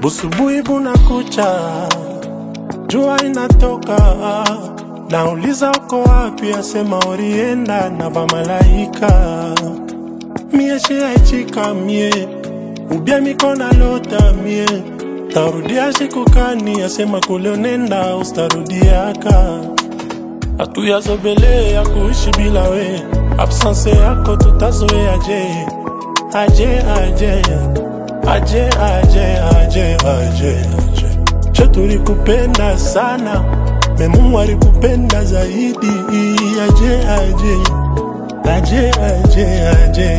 Busubuhi buna kucha, jua inatoka. Nauliza uko wapi, asema orienda na bamalaika. Mie shiaichika mie, ubia mikona lota mie. Tarudia shikukani, asema kule nenda ustarudiaka. Atuya zobele ya kuishi bila we, absence yako tutazoe aje. Aje, aje, aje, aje, aje, aje, aje. Cheturi kupenda sana, Mungu alikupenda zaidi. Aje, aje, aje, aje, aje.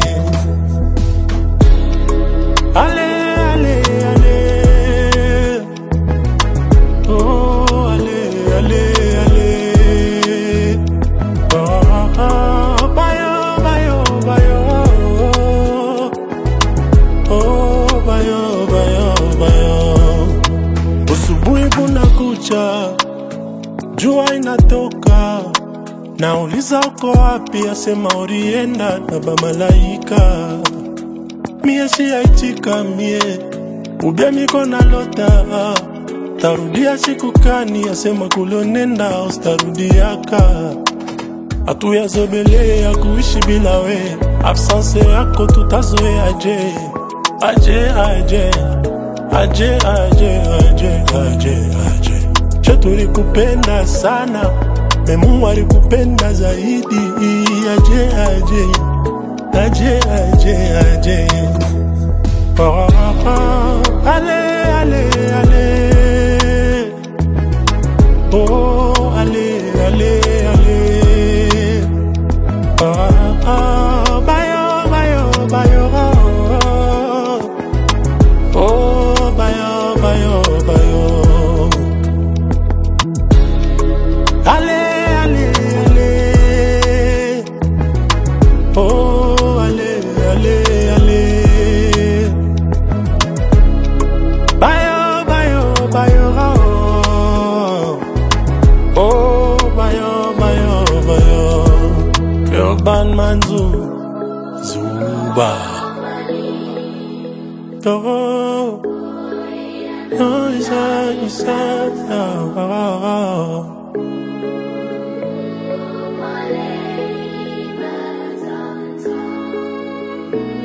Ale, ale, ale. Oh, ale, ale, ale. Oh, bayo, bayo, bayo. Oh, bayo, bayo, bayo. Usubuhi buna kucha, jua inatoka. Nauliza uko wapi, asema orienda na bamalaika. Mie shiaichika mie, ubia mikona lota. Tarudia shikukani, asema kule nenda ustarudiaka. Atuya zobele ya kuishi bila we, absence yako tutazoe aje. Aje, aje, aje, aje, aje, aje, aje. Cheturi kupenda sana, Mungu alikupenda zaidi. Aje, aje, aje, aje, aje. Oh, oh, ale, ale, ale. Oh, ale, ale, ale. Oh, oh, bayo, bayo, bayo. Oh, bayo, bayo, bayo. Ale, ale, ale. Oh, ale, ale, ale. Bayo, bayo, bayo. Oh, bayo, bayo, bayo. Urban Manzu Zuba. Oh, no, it's a